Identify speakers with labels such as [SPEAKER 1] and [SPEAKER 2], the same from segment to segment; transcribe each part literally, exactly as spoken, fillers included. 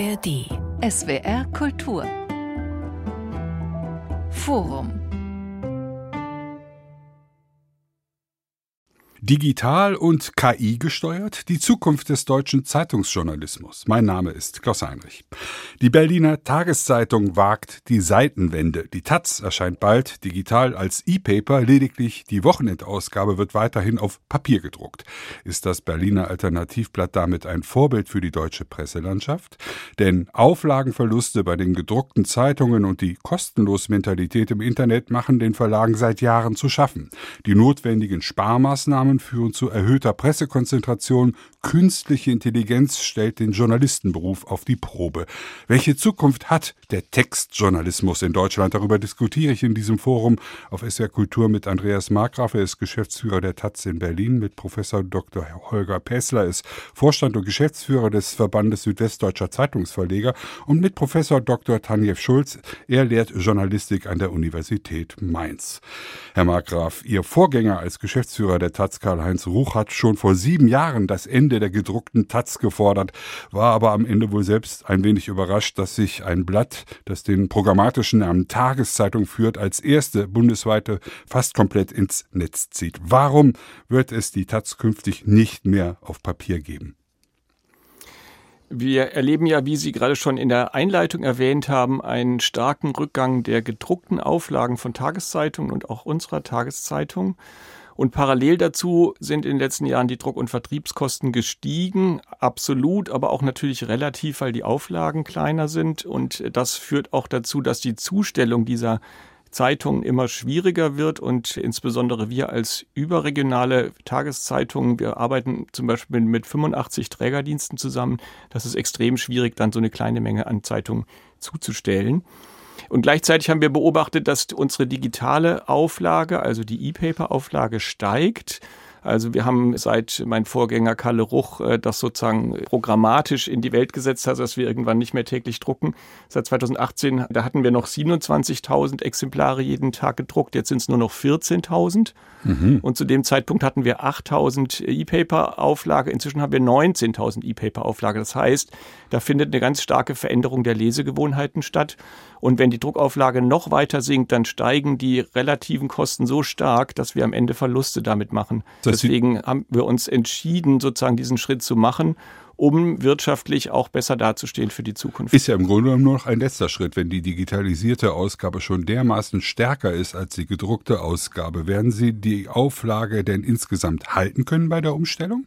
[SPEAKER 1] A R D. S W R Kultur. Forum.
[SPEAKER 2] Digital und K I gesteuert? Die Zukunft des deutschen Zeitungsjournalismus. Mein Name ist Klaus Heinrich. Die Berliner Tageszeitung wagt die Seitenwende. Die Taz erscheint bald digital als E-Paper. Lediglich die Wochenendausgabe wird weiterhin auf Papier gedruckt. Ist das Berliner Alternativblatt damit ein Vorbild für die deutsche Presselandschaft? Denn Auflagenverluste bei den gedruckten Zeitungen und die Kostenlos-Mentalität im Internet machen den Verlagen seit Jahren zu schaffen. Die notwendigen Sparmaßnahmen führen zu erhöhter Pressekonzentration. Künstliche Intelligenz stellt den Journalistenberuf auf die Probe. Welche Zukunft hat der Textjournalismus in Deutschland? Darüber diskutiere ich in diesem Forum auf S W R Kultur mit Andreas Markgraf. Er ist Geschäftsführer der Taz in Berlin, mit Professor Doktor Holger Pässler, ist Vorstand und Geschäftsführer des Verbandes Südwestdeutscher Zeitungsverleger, und mit Professor Doktor Tanjev Schulz. Er lehrt Journalistik an der Universität Mainz. Herr Markgraf, Ihr Vorgänger als Geschäftsführer der Taz, Karl-Heinz Ruch, hat schon vor sieben Jahren das Ende der gedruckten Taz gefordert, war aber am Ende wohl selbst ein wenig überrascht, dass sich ein Blatt, das den programmatischen Namen Tageszeitung führt, als erste bundesweite fast komplett ins Netz zieht. Warum wird es die Taz künftig nicht mehr auf Papier geben?
[SPEAKER 3] Wir erleben ja, wie Sie gerade schon in der Einleitung erwähnt haben, einen starken Rückgang der gedruckten Auflagen von Tageszeitungen und auch unserer Tageszeitung. Und parallel dazu sind in den letzten Jahren die Druck- und Vertriebskosten gestiegen, absolut, aber auch natürlich relativ, weil die Auflagen kleiner sind. Und das führt auch dazu, dass die Zustellung dieser Zeitungen immer schwieriger wird, und insbesondere wir als überregionale Tageszeitungen, wir arbeiten zum Beispiel mit fünfundachtzig Trägerdiensten zusammen. Das ist extrem schwierig, dann so eine kleine Menge an Zeitungen zuzustellen. Und gleichzeitig haben wir beobachtet, dass unsere digitale Auflage, also die E-Paper-Auflage, steigt. Also wir haben seit mein Vorgänger Kalle Ruch das sozusagen programmatisch in die Welt gesetzt hat, dass wir irgendwann nicht mehr täglich drucken. Seit zweitausendachtzehn, da hatten wir noch siebenundzwanzigtausend Exemplare jeden Tag gedruckt, jetzt sind es nur noch vierzehntausend. Mhm. Und zu dem Zeitpunkt hatten wir achttausend E-Paper-Auflage, inzwischen haben wir neunzehntausend E-Paper-Auflage. Das heißt, da findet eine ganz starke Veränderung der Lesegewohnheiten statt. Und wenn die Druckauflage noch weiter sinkt, dann steigen die relativen Kosten so stark, dass wir am Ende Verluste damit machen. Deswegen haben wir uns entschieden, sozusagen diesen Schritt zu machen, um wirtschaftlich auch besser dazustehen für die Zukunft.
[SPEAKER 2] Ist ja im Grunde genommen nur noch ein letzter Schritt. Wenn die digitalisierte Ausgabe schon dermaßen stärker ist als die gedruckte Ausgabe, werden Sie die Auflage denn insgesamt halten können bei der Umstellung?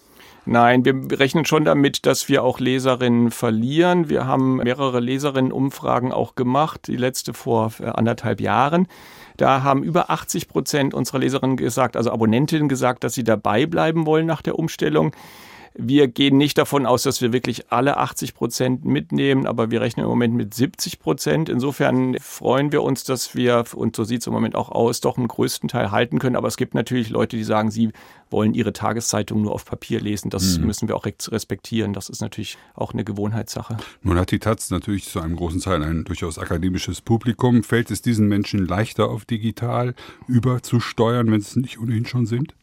[SPEAKER 3] Nein, wir rechnen schon damit, dass wir auch Leserinnen verlieren. Wir haben mehrere Leserinnenumfragen auch gemacht, die letzte vor anderthalb Jahren. Da haben über achtzig Prozent unserer Leserinnen gesagt, also Abonnentinnen gesagt, dass sie dabei bleiben wollen nach der Umstellung. Wir gehen nicht davon aus, dass wir wirklich alle achtzig Prozent mitnehmen, aber wir rechnen im Moment mit siebzig Prozent. Insofern freuen wir uns, dass wir, und so sieht es im Moment auch aus, doch einen größten Teil halten können. Aber es gibt natürlich Leute, die sagen, sie wollen ihre Tageszeitung nur auf Papier lesen. Das mhm. müssen wir auch respektieren. Das ist natürlich auch eine Gewohnheitssache.
[SPEAKER 2] Nun hat die Taz natürlich zu einem großen Teil ein durchaus akademisches Publikum. Fällt es diesen Menschen leichter, auf digital überzusteuern, wenn es nicht ohnehin schon sind?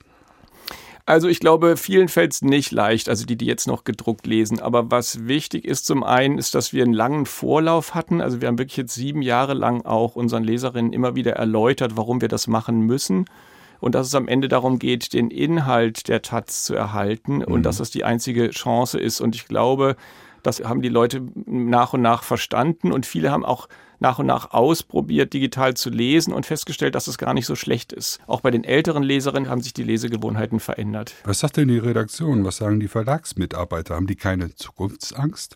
[SPEAKER 3] Also ich glaube, vielen fällt es nicht leicht, also die, die jetzt noch gedruckt lesen. Aber was wichtig ist zum einen, ist, dass wir einen langen Vorlauf hatten. Also wir haben wirklich jetzt sieben Jahre lang auch unseren Leserinnen immer wieder erläutert, warum wir das machen müssen. Und dass es am Ende darum geht, den Inhalt der Taz zu erhalten mhm. und dass das die einzige Chance ist. Und ich glaube, das haben die Leute nach und nach verstanden, und viele haben auch nach und nach ausprobiert, digital zu lesen, und festgestellt, dass es gar nicht so schlecht ist. Auch bei den älteren Leserinnen haben sich die Lesegewohnheiten verändert.
[SPEAKER 2] Was sagt denn die Redaktion? Was sagen die Verlagsmitarbeiter? Haben die keine Zukunftsangst?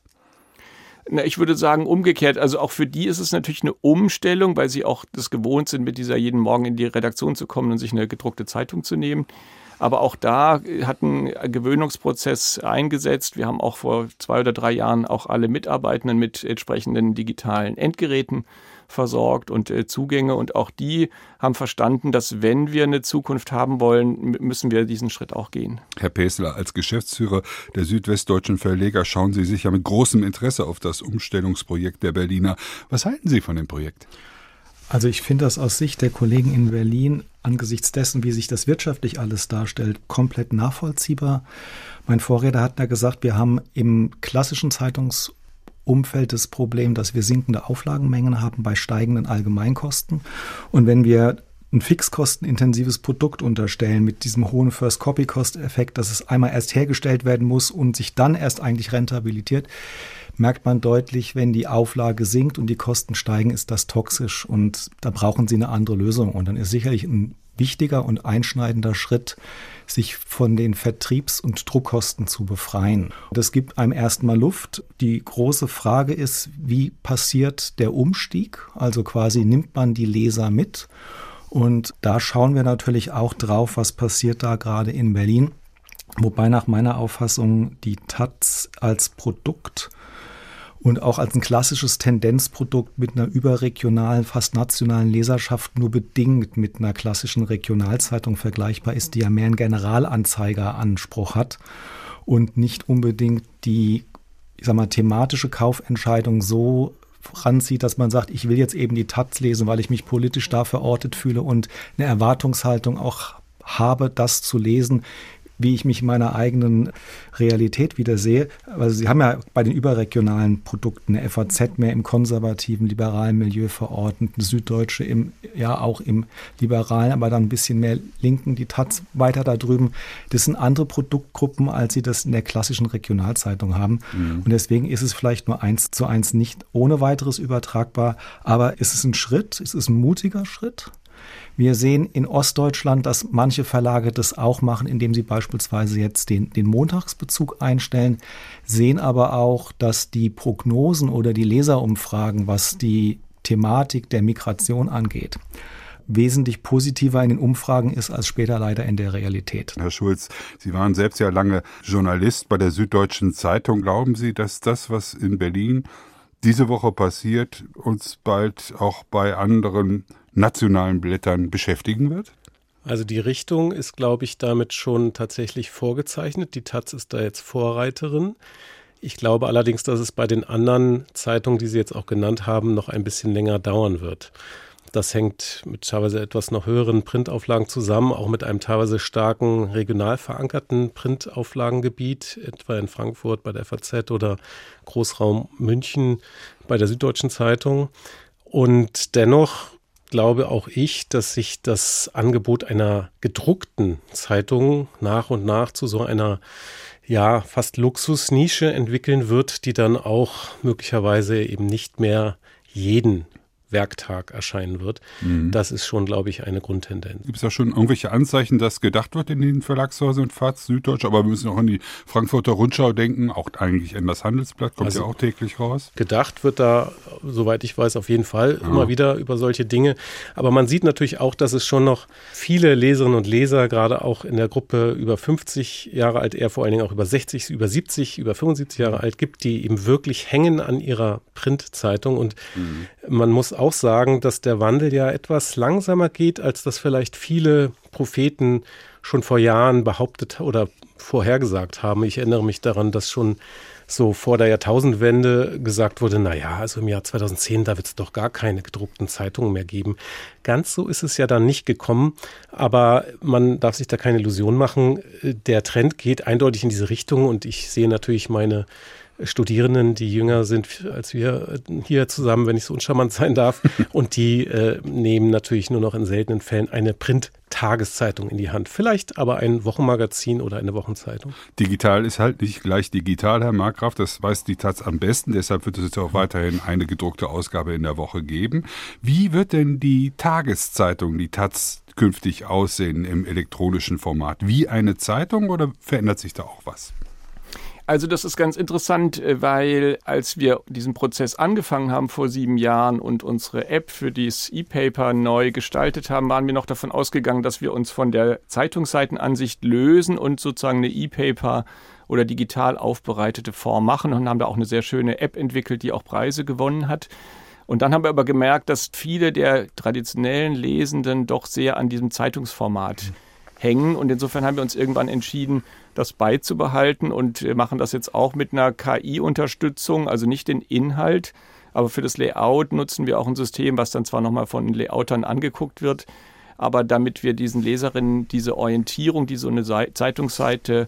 [SPEAKER 3] Na, ich würde sagen umgekehrt. Also auch für die ist es natürlich eine Umstellung, weil sie auch das gewohnt sind, mit dieser jeden Morgen in die Redaktion zu kommen und sich eine gedruckte Zeitung zu nehmen. Aber auch da hat ein Gewöhnungsprozess eingesetzt. Wir haben auch vor zwei oder drei Jahren auch alle Mitarbeitenden mit entsprechenden digitalen Endgeräten versorgt und äh, Zugänge. Und auch die haben verstanden, dass wenn wir eine Zukunft haben wollen, müssen wir diesen Schritt auch gehen.
[SPEAKER 2] Herr Pässler, als Geschäftsführer der Südwestdeutschen Verleger schauen Sie sich ja mit großem Interesse auf das Umstellungsprojekt der Berliner. Was halten Sie von dem Projekt?
[SPEAKER 4] Also ich finde das aus Sicht der Kollegen in Berlin angesichts dessen, wie sich das wirtschaftlich alles darstellt, komplett nachvollziehbar. Mein Vorredner hat ja gesagt, wir haben im klassischen Zeitungs- Umfeld das Problem, dass wir sinkende Auflagenmengen haben bei steigenden Allgemeinkosten. Und wenn wir ein fixkostenintensives Produkt unterstellen mit diesem hohen First-Copy-Cost-Effekt, dass es einmal erst hergestellt werden muss und sich dann erst eigentlich rentabilisiert, merkt man deutlich, wenn die Auflage sinkt und die Kosten steigen, ist das toxisch und da brauchen Sie eine andere Lösung. Und dann ist sicherlich ein wichtiger und einschneidender Schritt, sich von den Vertriebs- und Druckkosten zu befreien. Das gibt einem erstmal Luft. Die große Frage ist, wie passiert der Umstieg? Also quasi nimmt man die Leser mit? Und da schauen wir natürlich auch drauf, was passiert da gerade in Berlin. Wobei nach meiner Auffassung die Taz als Produkt und auch als ein klassisches Tendenzprodukt mit einer überregionalen, fast nationalen Leserschaft nur bedingt mit einer klassischen Regionalzeitung vergleichbar ist, die ja mehr einen Generalanzeigeranspruch hat und nicht unbedingt die, ich sag mal, thematische Kaufentscheidung so ranzieht, dass man sagt, ich will jetzt eben die Taz lesen, weil ich mich politisch da verortet fühle und eine Erwartungshaltung auch habe, das zu lesen, wie ich mich in meiner eigenen Realität wieder sehe. Also Sie haben ja bei den überregionalen Produkten eine F A Z mehr im konservativen, liberalen Milieu verortet, eine Süddeutsche im, ja auch im liberalen, aber dann ein bisschen mehr linken, die Taz weiter da drüben. Das sind andere Produktgruppen, als Sie das in der klassischen Regionalzeitung haben. Mhm. Und deswegen ist es vielleicht nur eins zu eins nicht ohne weiteres übertragbar, aber es ist ein Schritt, es ist ein mutiger Schritt. Wir sehen in Ostdeutschland, dass manche Verlage das auch machen, indem sie beispielsweise jetzt den, den Montagsbezug einstellen, sehen aber auch, dass die Prognosen oder die Leserumfragen, was die Thematik der Migration angeht, wesentlich positiver in den Umfragen ist als später leider in der Realität.
[SPEAKER 2] Herr Schulz, Sie waren selbst ja lange Journalist bei der Süddeutschen Zeitung. Glauben Sie, dass das, was in Berlin diese Woche passiert, uns bald auch bei anderen nationalen Blättern beschäftigen wird?
[SPEAKER 5] Also die Richtung ist, glaube ich, damit schon tatsächlich vorgezeichnet. Die Taz ist da jetzt Vorreiterin. Ich glaube allerdings, dass es bei den anderen Zeitungen, die Sie jetzt auch genannt haben, noch ein bisschen länger dauern wird. Das hängt mit teilweise etwas noch höheren Printauflagen zusammen, auch mit einem teilweise starken regional verankerten Printauflagengebiet, etwa in Frankfurt bei der F A Z oder Großraum München bei der Süddeutschen Zeitung. Und dennoch glaube auch ich, dass sich das Angebot einer gedruckten Zeitung nach und nach zu so einer ja fast Luxusnische entwickeln wird, die dann auch möglicherweise eben nicht mehr jeden Werktag erscheinen wird. Mhm. Das ist schon, glaube ich, eine Grundtendenz.
[SPEAKER 2] Gibt es da schon irgendwelche Anzeichen, dass gedacht wird in den Verlagshäusern, Faz, Süddeutsche, aber wir müssen auch an die Frankfurter Rundschau denken, auch eigentlich an das Handelsblatt, kommt also ja auch täglich raus.
[SPEAKER 5] Gedacht wird da, soweit ich weiß, auf jeden Fall ja. immer wieder über solche Dinge. Aber man sieht natürlich auch, dass es schon noch viele Leserinnen und Leser, gerade auch in der Gruppe über fünfzig Jahre alt, eher vor allen Dingen auch über sechzig, über siebzig, über fünfundsiebzig Jahre alt gibt, die eben wirklich hängen an ihrer Printzeitung. Und mhm. man muss auch sagen, dass der Wandel ja etwas langsamer geht, als das vielleicht viele Propheten schon vor Jahren behauptet oder vorhergesagt haben. Ich erinnere mich daran, dass schon so vor der Jahrtausendwende gesagt wurde, naja, also im Jahr zweitausendzehn, da wird es doch gar keine gedruckten Zeitungen mehr geben. Ganz so ist es ja dann nicht gekommen, aber man darf sich da keine Illusion machen. Der Trend geht eindeutig in diese Richtung und ich sehe natürlich meine Studierenden, die jünger sind als wir hier zusammen, wenn ich so uncharmant sein darf. Und die äh, nehmen natürlich nur noch in seltenen Fällen eine Print-Tageszeitung in die Hand. Vielleicht aber ein Wochenmagazin oder eine Wochenzeitung.
[SPEAKER 2] Digital ist halt nicht gleich digital, Herr Markgraf. Das weiß die Taz am besten. Deshalb wird es jetzt auch weiterhin eine gedruckte Ausgabe in der Woche geben. Wie wird denn die Tageszeitung, die Taz, künftig aussehen im elektronischen Format? Wie eine Zeitung oder verändert sich da auch was?
[SPEAKER 3] Also das ist ganz interessant, weil als wir diesen Prozess angefangen haben vor sieben Jahren und unsere App für das E-Paper neu gestaltet haben, waren wir noch davon ausgegangen, dass wir uns von der Zeitungsseitenansicht lösen und sozusagen eine E-Paper oder digital aufbereitete Form machen und haben da auch eine sehr schöne App entwickelt, die auch Preise gewonnen hat. Und dann haben wir aber gemerkt, dass viele der traditionellen Lesenden doch sehr an diesem Zeitungsformat hängen. Und insofern haben wir uns irgendwann entschieden, das beizubehalten und wir machen das jetzt auch mit einer K I-Unterstützung, also nicht den Inhalt, aber für das Layout nutzen wir auch ein System, was dann zwar nochmal von den Layoutern angeguckt wird, aber damit wir diesen Leserinnen diese Orientierung, die so eine Zeitungsseite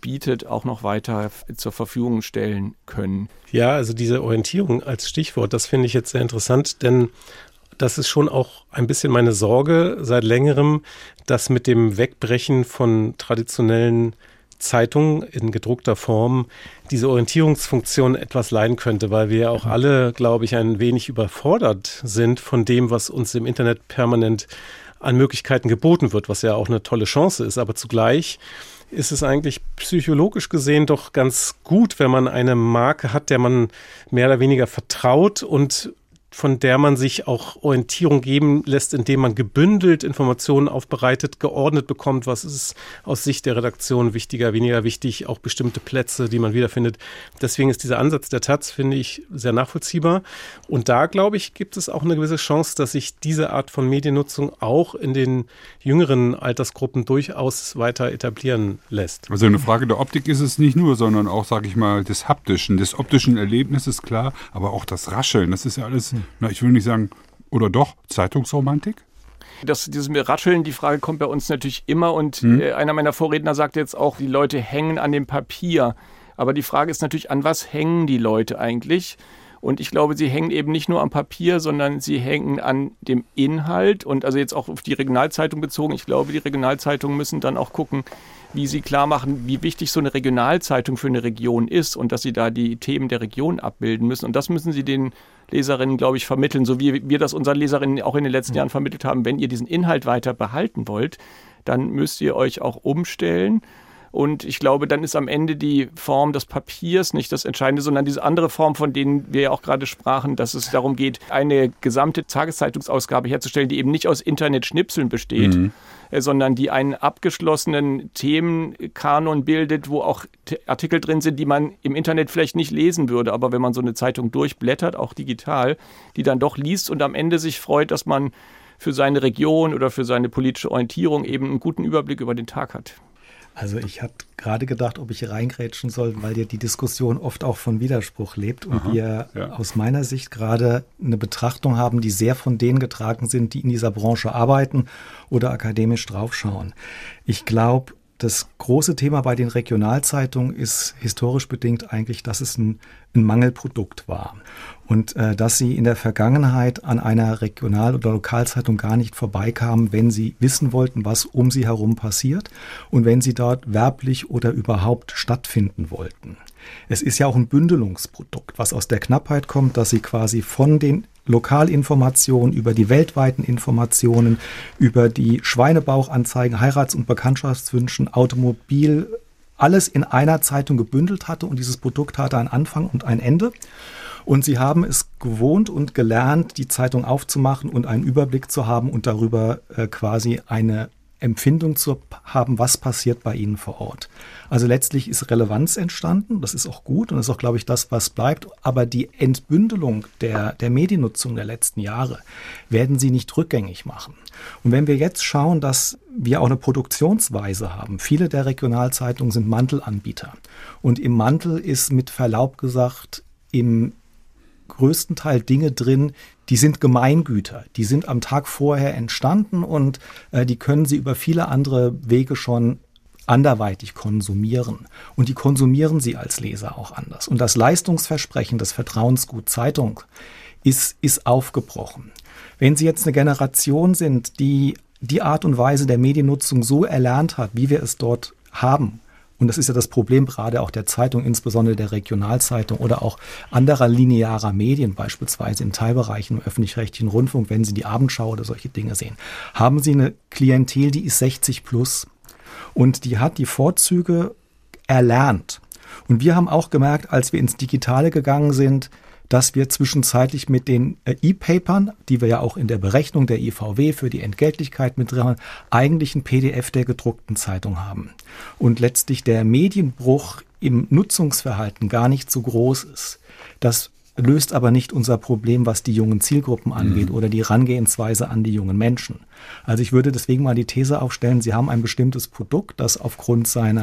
[SPEAKER 3] bietet, auch noch weiter zur Verfügung stellen können.
[SPEAKER 5] Ja, also diese Orientierung als Stichwort, das finde ich jetzt sehr interessant, denn das ist schon auch ein bisschen meine Sorge seit längerem, dass mit dem Wegbrechen von traditionellen Zeitungen in gedruckter Form diese Orientierungsfunktion etwas leiden könnte, weil wir ja auch alle, glaube ich, ein wenig überfordert sind von dem, was uns im Internet permanent an Möglichkeiten geboten wird, was ja auch eine tolle Chance ist. Aber zugleich ist es eigentlich psychologisch gesehen doch ganz gut, wenn man eine Marke hat, der man mehr oder weniger vertraut und von der man sich auch Orientierung geben lässt, indem man gebündelt Informationen aufbereitet, geordnet bekommt, was ist aus Sicht der Redaktion wichtiger, weniger wichtig, auch bestimmte Plätze, die man wiederfindet. Deswegen ist dieser Ansatz der Taz, finde ich, sehr nachvollziehbar. Und da, glaube ich, gibt es auch eine gewisse Chance, dass sich diese Art von Mediennutzung auch in den jüngeren Altersgruppen durchaus weiter etablieren lässt.
[SPEAKER 2] Also eine Frage der Optik ist es nicht nur, sondern auch, sage ich mal, des haptischen, des optischen Erlebnisses, klar, aber auch das Rascheln, das ist ja alles, na, ich will nicht sagen, oder doch, Zeitungsromantik?
[SPEAKER 3] Das, dieses Rascheln, die Frage kommt bei uns natürlich immer und hm. äh, einer meiner Vorredner sagte jetzt auch, die Leute hängen an dem Papier. Aber die Frage ist natürlich, an was hängen die Leute eigentlich? Und ich glaube, sie hängen eben nicht nur am Papier, sondern sie hängen an dem Inhalt und also jetzt auch auf die Regionalzeitung bezogen. Ich glaube, die Regionalzeitungen müssen dann auch gucken, wie sie klar machen, wie wichtig so eine Regionalzeitung für eine Region ist und dass sie da die Themen der Region abbilden müssen. Und das müssen sie den Leserinnen, glaube ich, vermitteln, so wie wir das unseren Leserinnen auch in den letzten Jahren vermittelt haben. Wenn ihr diesen Inhalt weiter behalten wollt, dann müsst ihr euch auch umstellen. Und ich glaube, dann ist am Ende die Form des Papiers nicht das Entscheidende, sondern diese andere Form, von denen wir ja auch gerade sprachen, dass es darum geht, eine gesamte Tageszeitungsausgabe herzustellen, die eben nicht aus Internetschnipseln besteht, mhm. sondern die einen abgeschlossenen Themenkanon bildet, wo auch Artikel drin sind, die man im Internet vielleicht nicht lesen würde. Aber wenn man so eine Zeitung durchblättert, auch digital, die dann doch liest und am Ende sich freut, dass man für seine Region oder für seine politische Orientierung eben einen guten Überblick über den Tag hat.
[SPEAKER 4] Also ich hatte gerade gedacht, ob ich reingrätschen soll, weil ja die Diskussion oft auch von Widerspruch lebt und Aha, wir ja. aus meiner Sicht gerade eine Betrachtung haben, die sehr von denen getragen sind, die in dieser Branche arbeiten oder akademisch draufschauen. Ich glaube, das große Thema bei den Regionalzeitungen ist historisch bedingt eigentlich, dass es ein, ein Mangelprodukt war und äh, dass sie in der Vergangenheit an einer Regional- oder Lokalzeitung gar nicht vorbeikamen, wenn sie wissen wollten, was um sie herum passiert und wenn sie dort werblich oder überhaupt stattfinden wollten. Es ist ja auch ein Bündelungsprodukt, was aus der Knappheit kommt, dass sie quasi von den Lokalinformationen über die weltweiten Informationen, über die Schweinebauchanzeigen, Heirats- und Bekanntschaftswünschen, Automobil, alles in einer Zeitung gebündelt hatte und dieses Produkt hatte einen Anfang und ein Ende. Und sie haben es gewohnt und gelernt, die Zeitung aufzumachen und einen Überblick zu haben und darüber äh, quasi eine Empfindung zu haben, was passiert bei ihnen vor Ort. Also letztlich ist Relevanz entstanden, das ist auch gut und das ist auch, glaube ich, das, was bleibt. Aber die Entbündelung der, der Mediennutzung der letzten Jahre werden sie nicht rückgängig machen. Und wenn wir jetzt schauen, dass wir auch eine Produktionsweise haben, viele der Regionalzeitungen sind Mantelanbieter. Und im Mantel ist mit Verlaub gesagt im größten Teil Dinge drin, die sind Gemeingüter. Die sind am Tag vorher entstanden und äh, die können Sie über viele andere Wege schon anderweitig konsumieren. Und die konsumieren Sie als Leser auch anders. Und das Leistungsversprechen des Vertrauensgut Zeitung ist, ist aufgebrochen. Wenn Sie jetzt eine Generation sind, die die Art und Weise der Mediennutzung so erlernt hat, wie wir es dort haben, und das ist ja das Problem gerade auch der Zeitung, insbesondere der Regionalzeitung oder auch anderer linearer Medien, beispielsweise in Teilbereichen im öffentlich-rechtlichen Rundfunk, wenn Sie die Abendschau oder solche Dinge sehen, haben Sie eine Klientel, die ist sechzig plus und die hat die Vorzüge erlernt. Und wir haben auch gemerkt, als wir ins Digitale gegangen sind, dass wir zwischenzeitlich mit den äh, E-Papern, die wir ja auch in der Berechnung der I V W für die Entgeltlichkeit mit drin haben, eigentlich ein P D F der gedruckten Zeitung haben. Und letztlich der Medienbruch im Nutzungsverhalten gar nicht so groß ist. Das löst aber nicht unser Problem, was die jungen Zielgruppen angeht mhm. oder die Herangehensweise an die jungen Menschen. Also ich würde deswegen mal die These aufstellen, Sie haben ein bestimmtes Produkt, das aufgrund seiner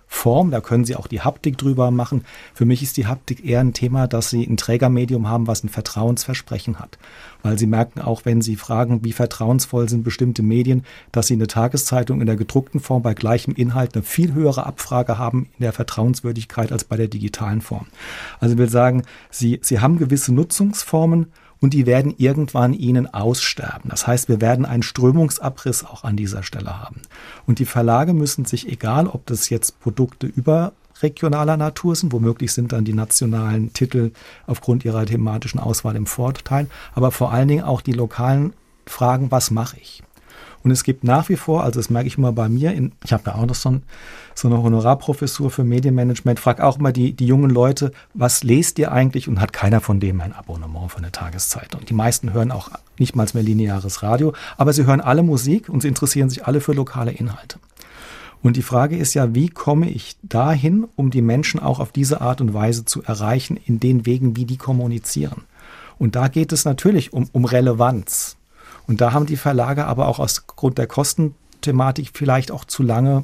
[SPEAKER 4] Form, da können Sie auch die Haptik drüber machen. Für mich ist die Haptik eher ein Thema, dass Sie ein Trägermedium haben, was ein Vertrauensversprechen hat. Weil Sie merken auch, wenn Sie fragen, wie vertrauensvoll sind bestimmte Medien, dass Sie eine Tageszeitung in der gedruckten Form bei gleichem Inhalt eine viel höhere Abfrage haben in der Vertrauenswürdigkeit als bei der digitalen Form. Also ich will sagen, Sie, Sie haben gewisse Nutzungsformen, und die werden irgendwann ihnen aussterben. Das heißt, wir werden einen Strömungsabriss auch an dieser Stelle haben. Und die Verlage müssen sich, egal ob das jetzt Produkte überregionaler Natur sind, womöglich sind dann die nationalen Titel aufgrund ihrer thematischen Auswahl im Vorteil, aber vor allen Dingen auch die lokalen Fragen, was mache ich? Und es gibt nach wie vor, also das merke ich immer bei mir, in, ich habe ja auch noch so, ein, so eine Honorarprofessur für Medienmanagement, frage auch immer die, die jungen Leute, was lest ihr eigentlich? Und hat keiner von dem ein Abonnement für eine Tageszeitung. Die meisten hören auch nicht mal mehr lineares Radio, aber sie hören alle Musik und sie interessieren sich alle für lokale Inhalte. Und die Frage ist ja, wie komme ich dahin, um die Menschen auch auf diese Art und Weise zu erreichen, in den Wegen, wie die kommunizieren? Und da geht es natürlich um, um Relevanz. Und da haben die Verlage aber auch aus Grund der Kostenthematik vielleicht auch zu lange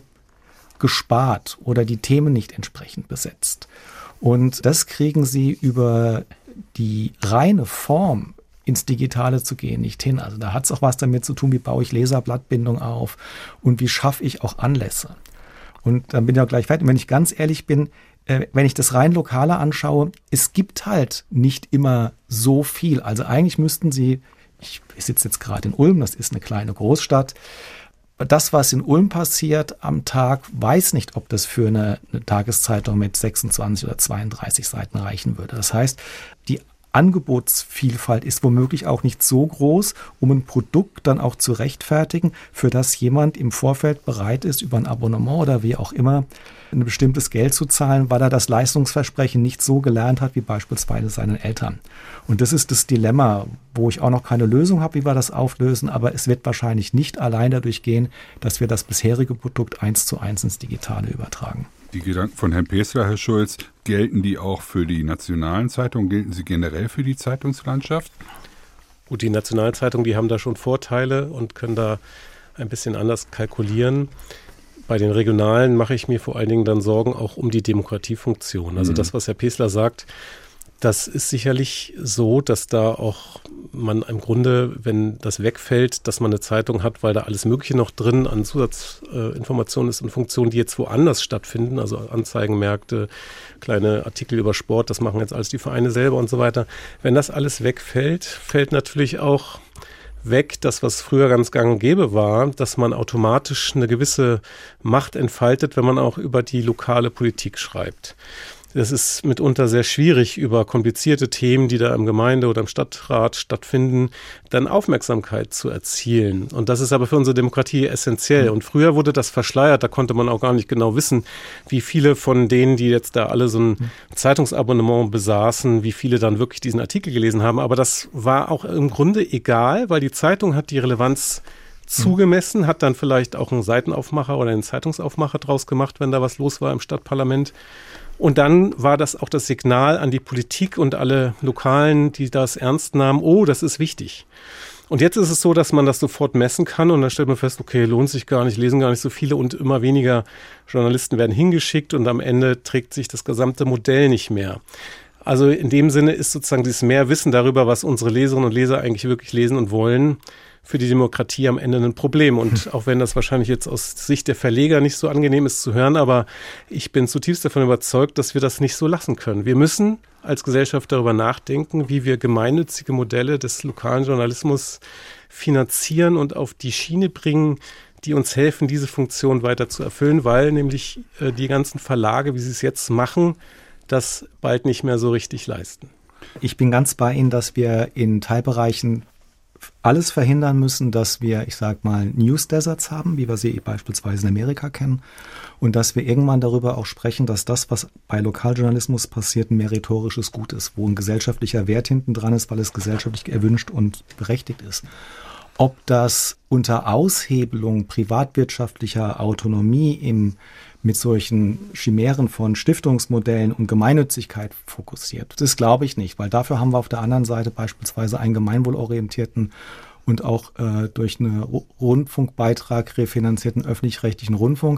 [SPEAKER 4] gespart oder die Themen nicht entsprechend besetzt. Und das kriegen sie über die reine Form ins Digitale zu gehen nicht hin. Also da hat es auch was damit zu tun, wie baue ich Leserblattbindung auf und wie schaffe ich auch Anlässe. Und dann bin ich auch gleich fertig. Wenn ich ganz ehrlich bin, äh, wenn ich das rein Lokale anschaue, es gibt halt nicht immer so viel. Also eigentlich müssten sie Ich sitze jetzt gerade in Ulm, das ist eine kleine Großstadt. Das, was in Ulm passiert am Tag, weiß nicht, ob das für eine, eine Tageszeitung mit sechsundzwanzig oder zweiunddreißig Seiten reichen würde. Das heißt, die Angebotsvielfalt ist womöglich auch nicht so groß, um ein Produkt dann auch zu rechtfertigen, für das jemand im Vorfeld bereit ist, über ein Abonnement oder wie auch immer ein bestimmtes Geld zu zahlen, weil er das Leistungsversprechen nicht so gelernt hat wie beispielsweise seinen Eltern. Und das ist das Dilemma, wo ich auch noch keine Lösung habe, wie wir das auflösen, aber es wird wahrscheinlich nicht allein dadurch gehen, dass wir das bisherige Produkt eins zu eins ins Digitale übertragen.
[SPEAKER 2] Die Gedanken von Herrn Pesler, Herr Schulz, gelten die auch für die nationalen Zeitungen? Gelten sie generell für die Zeitungslandschaft?
[SPEAKER 5] Gut, die nationalen Zeitungen, die haben da schon Vorteile und können da ein bisschen anders kalkulieren. Bei den regionalen mache ich mir vor allen Dingen dann Sorgen auch um die Demokratiefunktion. Also mhm. das, was Herr Pesler sagt, das ist sicherlich so, dass da auch man im Grunde, wenn das wegfällt, dass man eine Zeitung hat, weil da alles Mögliche noch drin an Zusatzinformationen ist und Funktionen, die jetzt woanders stattfinden, also Anzeigenmärkte, kleine Artikel über Sport, das machen jetzt alles die Vereine selber und so weiter. Wenn das alles wegfällt, fällt natürlich auch weg, das, was früher ganz gang und gäbe war, dass man automatisch eine gewisse Macht entfaltet, wenn man auch über die lokale Politik schreibt. Es ist mitunter sehr schwierig, über komplizierte Themen, die da im Gemeinde- oder im Stadtrat stattfinden, dann Aufmerksamkeit zu erzielen. Und das ist aber für unsere Demokratie essentiell. Und früher wurde das verschleiert, da konnte man auch gar nicht genau wissen, wie viele von denen, die jetzt da alle so ein Zeitungsabonnement besaßen, wie viele dann wirklich diesen Artikel gelesen haben. Aber das war auch im Grunde egal, weil die Zeitung hat die Relevanz zugemessen, hat dann vielleicht auch einen Seitenaufmacher oder einen Zeitungsaufmacher draus gemacht, wenn da was los war im Stadtparlament. Und dann war das auch das Signal an die Politik und alle Lokalen, die das ernst nahmen, oh, das ist wichtig. Und jetzt ist es so, dass man das sofort messen kann und dann stellt man fest, okay, lohnt sich gar nicht, lesen gar nicht so viele und immer weniger Journalisten werden hingeschickt und am Ende trägt sich das gesamte Modell nicht mehr. Also in dem Sinne ist sozusagen dieses Mehrwissen darüber, was unsere Leserinnen und Leser eigentlich wirklich lesen und wollen, für die Demokratie am Ende ein Problem. Und auch wenn das wahrscheinlich jetzt aus Sicht der Verleger nicht so angenehm ist zu hören, aber ich bin zutiefst davon überzeugt, dass wir das nicht so lassen können. Wir müssen als Gesellschaft darüber nachdenken, wie wir gemeinnützige Modelle des lokalen Journalismus finanzieren und auf die Schiene bringen, die uns helfen, diese Funktion weiter zu erfüllen, weil nämlich äh, die ganzen Verlage, wie sie es jetzt machen, das bald nicht mehr so richtig leisten.
[SPEAKER 4] Ich bin ganz bei Ihnen, dass wir in Teilbereichen alles verhindern müssen, dass wir, ich sag mal, News Deserts haben, wie wir sie beispielsweise in Amerika kennen, und dass wir irgendwann darüber auch sprechen, dass das, was bei Lokaljournalismus passiert, ein meritorisches Gut ist, wo ein gesellschaftlicher Wert hinten dran ist, weil es gesellschaftlich erwünscht und berechtigt ist. Ob das unter Aushebelung privatwirtschaftlicher Autonomie im mit solchen Chimären von Stiftungsmodellen und Gemeinnützigkeit fokussiert. Das glaube ich nicht, weil dafür haben wir auf der anderen Seite beispielsweise einen gemeinwohlorientierten und auch äh, durch einen Rundfunkbeitrag refinanzierten öffentlich-rechtlichen Rundfunk.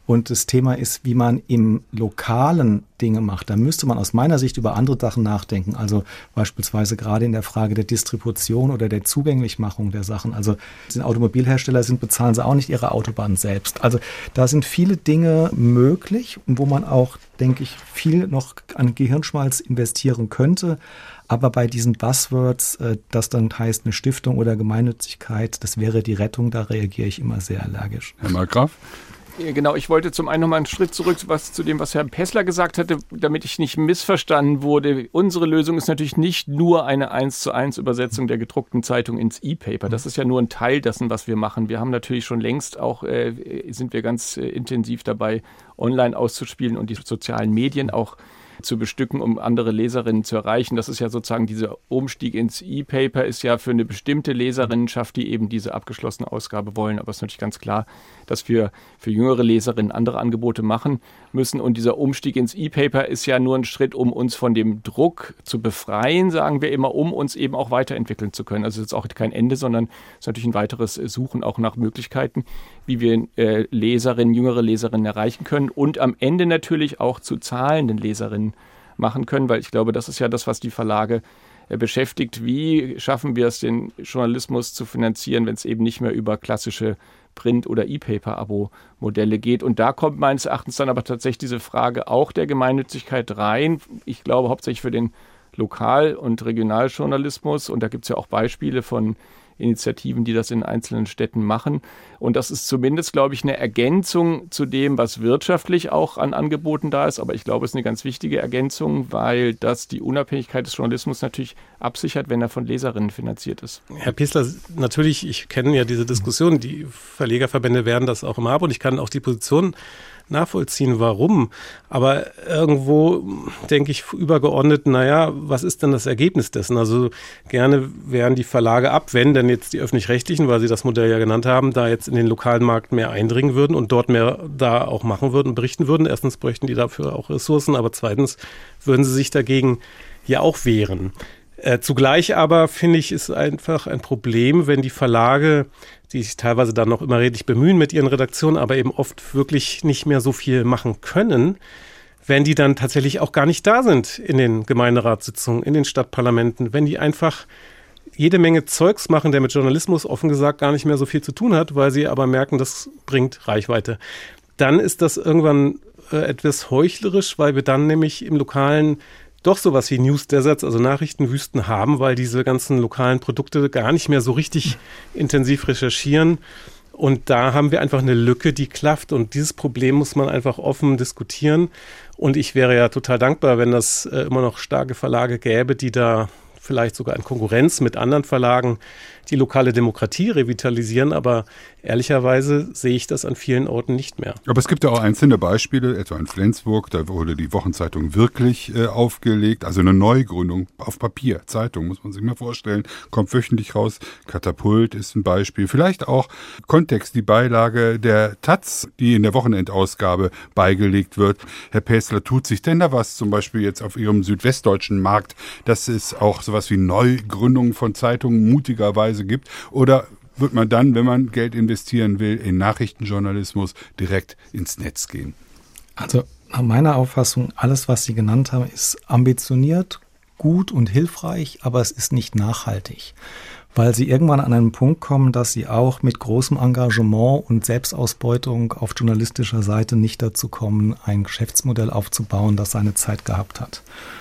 [SPEAKER 4] Und das Thema ist, wie man im Lokalen Dinge macht. Da müsste man aus meiner Sicht über andere Sachen nachdenken. Also beispielsweise gerade in der Frage der Distribution oder der Zugänglichmachung der Sachen. Also wenn Automobilhersteller sind, bezahlen sie auch nicht ihre Autobahn selbst. Also da sind viele Dinge möglich, wo man auch, denke ich, viel noch an Gehirnschmalz investieren könnte. Aber bei diesen Buzzwords, das dann heißt eine Stiftung oder Gemeinnützigkeit, das wäre die Rettung, da reagiere ich immer sehr allergisch.
[SPEAKER 2] Herr Markgraf?
[SPEAKER 3] Genau, ich wollte zum einen noch mal einen Schritt zurück was, zu dem, was Herr Pessler gesagt hatte, damit ich nicht missverstanden wurde. Unsere Lösung ist natürlich nicht nur eine eins zu eins Übersetzung der gedruckten Zeitung ins E-Paper. Das ist ja nur ein Teil dessen, was wir machen. Wir haben natürlich schon längst auch, äh, sind wir ganz äh, intensiv dabei, online auszuspielen und die sozialen Medien auch zu bestücken, um andere Leserinnen zu erreichen. Das ist ja sozusagen dieser Umstieg ins E-Paper ist ja für eine bestimmte Leserinnenschaft, die eben diese abgeschlossene Ausgabe wollen. Aber es ist natürlich ganz klar, dass wir für jüngere Leserinnen andere Angebote machen müssen. Und dieser Umstieg ins E-Paper ist ja nur ein Schritt, um uns von dem Druck zu befreien, sagen wir immer, um uns eben auch weiterentwickeln zu können. Also es ist auch kein Ende, sondern es ist natürlich ein weiteres Suchen auch nach Möglichkeiten, wie wir äh, Leserinnen, jüngere Leserinnen erreichen können und am Ende natürlich auch zu zahlenden Leserinnen machen können, weil ich glaube, das ist ja das, was die Verlage äh, beschäftigt. Wie schaffen wir es, den Journalismus zu finanzieren, wenn es eben nicht mehr über klassische Print- oder E-Paper-Abo-Modelle geht? Und da kommt meines Erachtens dann aber tatsächlich diese Frage auch der Gemeinnützigkeit rein. Ich glaube hauptsächlich für den Lokal- und Regionaljournalismus. Und da gibt es ja auch Beispiele von Initiativen, die das in einzelnen Städten machen. Und das ist zumindest, glaube ich, eine Ergänzung zu dem, was wirtschaftlich auch an Angeboten da ist. Aber ich glaube, es ist eine ganz wichtige Ergänzung, weil das die Unabhängigkeit des Journalismus natürlich absichert, wenn er von Leserinnen finanziert ist.
[SPEAKER 5] Herr Pessler, natürlich, ich kenne ja diese Diskussion, die Verlegerverbände werden das auch immer haben und ich kann auch die Position nachvollziehen, warum. Aber irgendwo denke ich übergeordnet, naja, was ist denn das Ergebnis dessen? Also gerne wären die Verlage ab, wenn denn jetzt die Öffentlich-Rechtlichen, weil Sie das Modell ja genannt haben, da jetzt in den lokalen Markt mehr eindringen würden und dort mehr da auch machen würden, berichten würden. Erstens bräuchten die dafür auch Ressourcen, aber zweitens würden sie sich dagegen ja auch wehren. Äh, zugleich aber, finde ich, ist einfach ein Problem, wenn die Verlage, die sich teilweise dann noch immer redlich bemühen mit ihren Redaktionen, aber eben oft wirklich nicht mehr so viel machen können, wenn die dann tatsächlich auch gar nicht da sind in den Gemeinderatssitzungen, in den Stadtparlamenten, wenn die einfach jede Menge Zeugs machen, der mit Journalismus offen gesagt gar nicht mehr so viel zu tun hat, weil sie aber merken, das bringt Reichweite. Dann ist das irgendwann äh, etwas heuchlerisch, weil wir dann nämlich im Lokalen doch sowas wie News-Deserts, also Nachrichtenwüsten haben, weil diese ganzen lokalen Produkte gar nicht mehr so richtig intensiv recherchieren. Und da haben wir einfach eine Lücke, die klafft. Und dieses Problem muss man einfach offen diskutieren. Und ich wäre ja total dankbar, wenn das äh, immer noch starke Verlage gäbe, die da vielleicht sogar in Konkurrenz mit anderen Verlagen die lokale Demokratie revitalisieren, aber ehrlicherweise sehe ich das an vielen Orten nicht mehr.
[SPEAKER 2] Aber es gibt ja auch einzelne Beispiele, etwa in Flensburg, da wurde die Wochenzeitung wirklich äh, aufgelegt, also eine Neugründung auf Papier, Zeitung, muss man sich mal vorstellen, kommt wöchentlich raus. Katapult ist ein Beispiel. Vielleicht auch Kontext, die Beilage der Taz, die in der Wochenendausgabe beigelegt wird. Herr Pessler, tut sich denn da was, zum Beispiel jetzt auf Ihrem südwestdeutschen Markt, dass es auch sowas wie Neugründungen von Zeitungen mutigerweise gibt? Oder wird man dann, wenn man Geld investieren will, in Nachrichtenjournalismus direkt ins Netz gehen?
[SPEAKER 4] Also nach meiner Auffassung, alles, was Sie genannt haben, ist ambitioniert, gut und hilfreich, aber es ist nicht nachhaltig. Weil Sie irgendwann an einen Punkt kommen, dass Sie auch mit großem Engagement und Selbstausbeutung auf journalistischer Seite nicht dazu kommen, ein Geschäftsmodell aufzubauen, das seine Zeit gehabt hat.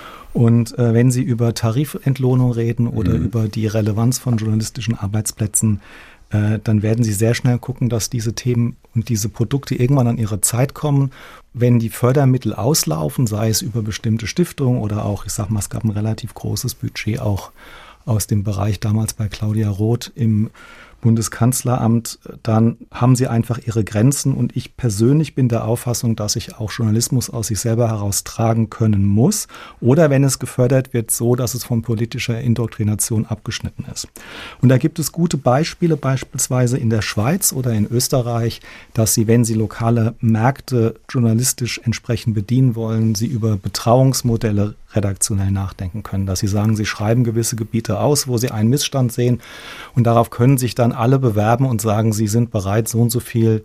[SPEAKER 4] Und äh, wenn Sie über Tarifentlohnung reden oder mhm. über die Relevanz von journalistischen Arbeitsplätzen, äh, dann werden Sie sehr schnell gucken, dass diese Themen und diese Produkte irgendwann an ihre Zeit kommen. Wenn die Fördermittel auslaufen, sei es über bestimmte Stiftungen oder auch, ich sag mal, es gab ein relativ großes Budget auch aus dem Bereich damals bei Claudia Roth im Bundeskanzleramt, dann haben sie einfach ihre Grenzen und ich persönlich bin der Auffassung, dass ich auch Journalismus aus sich selber heraus tragen können muss oder wenn es gefördert wird, so, dass es von politischer Indoktrination abgeschnitten ist. Und da gibt es gute Beispiele, beispielsweise in der Schweiz oder in Österreich, dass sie, wenn sie lokale Märkte journalistisch entsprechend bedienen wollen, sie über Betrauungsmodelle redaktionell nachdenken können, dass sie sagen, sie schreiben gewisse Gebiete aus, wo sie einen Missstand sehen und darauf können sich dann alle bewerben und sagen, sie sind bereit, so und so viel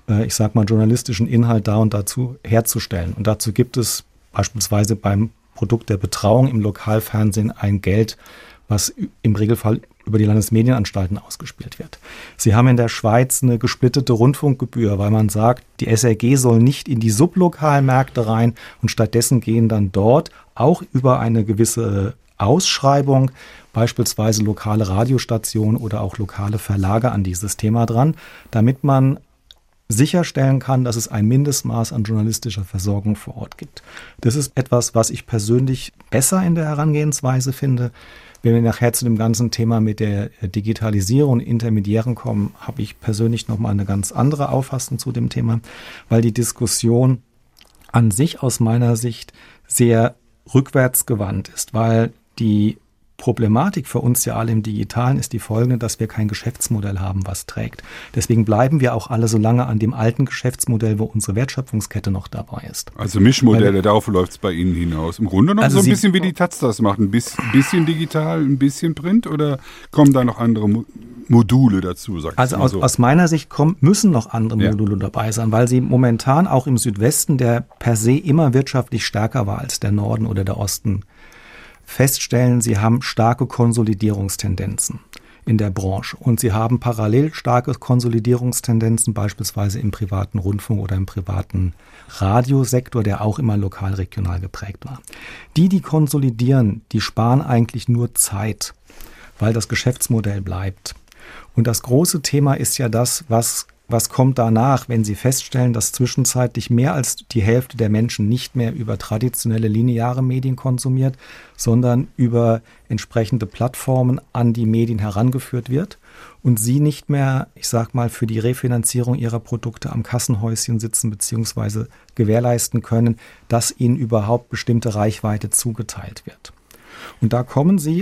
[SPEAKER 4] äh, ich sag mal, journalistischen Inhalt da und dazu herzustellen. Und dazu gibt es beispielsweise beim Produkt der Betrauung im Lokalfernsehen ein Geld, was im Regelfall über die Landesmedienanstalten ausgespielt wird. Sie haben in der Schweiz eine gesplittete Rundfunkgebühr, weil man sagt, die S R G soll nicht in die Sublokalmärkte rein und stattdessen gehen dann dort auch über eine gewisse Ausschreibung beispielsweise lokale Radiostationen oder auch lokale Verlage an dieses Thema dran, damit man sicherstellen kann, dass es ein Mindestmaß an journalistischer Versorgung vor Ort gibt. Das ist etwas, was ich persönlich besser in der Herangehensweise finde. Wenn wir nachher zu dem ganzen Thema mit der Digitalisierung und Intermediären kommen, habe ich persönlich nochmal eine ganz andere Auffassung zu dem Thema, weil die Diskussion an sich aus meiner Sicht sehr rückwärtsgewandt ist, weil die Problematik für uns ja alle im Digitalen ist die folgende, dass wir kein Geschäftsmodell haben, was trägt. Deswegen bleiben wir auch alle so lange an dem alten Geschäftsmodell, wo unsere Wertschöpfungskette noch dabei ist.
[SPEAKER 2] Also Mischmodelle, darauf läuft es bei Ihnen hinaus. Im Grunde genommen also so ein bisschen wie die Taz das macht. Ein bisschen digital, ein bisschen Print oder kommen da noch andere Mo- Module dazu? Sagt
[SPEAKER 4] also aus,
[SPEAKER 2] so.
[SPEAKER 4] aus meiner Sicht kommen, müssen noch andere
[SPEAKER 2] ja.
[SPEAKER 4] Module dabei sein, weil sie momentan auch im Südwesten, der per se immer wirtschaftlich stärker war als der Norden oder der Osten, feststellen, sie haben starke Konsolidierungstendenzen in der Branche und sie haben parallel starke Konsolidierungstendenzen beispielsweise im privaten Rundfunk oder im privaten Radiosektor, der auch immer lokal, regional geprägt war. Die, die konsolidieren, die sparen eigentlich nur Zeit, weil das Geschäftsmodell bleibt. Und das große Thema ist ja das, was Was kommt danach, wenn Sie feststellen, dass zwischenzeitlich mehr als die Hälfte der Menschen nicht mehr über traditionelle lineare Medien konsumiert, sondern über entsprechende Plattformen an die Medien herangeführt wird und Sie nicht mehr, ich sag mal, für die Refinanzierung Ihrer Produkte am Kassenhäuschen sitzen bzw. gewährleisten können, dass Ihnen überhaupt bestimmte Reichweite zugeteilt wird. Und da kommen Sie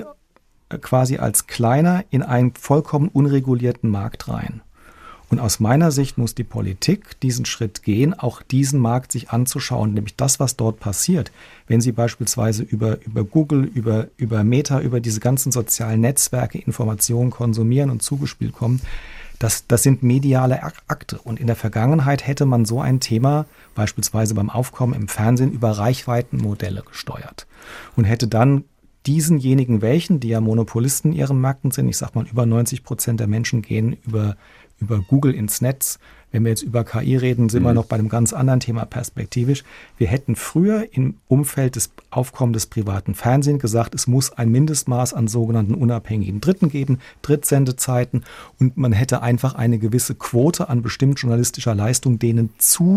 [SPEAKER 4] quasi als Kleiner in einen vollkommen unregulierten Markt rein. Und aus meiner Sicht muss die Politik diesen Schritt gehen, auch diesen Markt sich anzuschauen, nämlich das, was dort passiert. Wenn Sie beispielsweise über, über Google, über, über Meta, über diese ganzen sozialen Netzwerke Informationen konsumieren und zugespielt kommen, das, das sind mediale Akte. Und in der Vergangenheit hätte man so ein Thema beispielsweise beim Aufkommen im Fernsehen über Reichweitenmodelle gesteuert und hätte dann diesenjenigen welchen, die ja Monopolisten in ihren Märkten sind, ich sag mal über neunzig Prozent der Menschen gehen über über Google ins Netz. Wenn wir jetzt über K I reden, sind mhm. wir noch bei einem ganz anderen Thema perspektivisch. Wir hätten früher im Umfeld des Aufkommens des privaten Fernsehens gesagt, es muss ein Mindestmaß an sogenannten unabhängigen Dritten geben, Drittsendezeiten, und man hätte einfach eine gewisse Quote an bestimmt journalistischer Leistung denen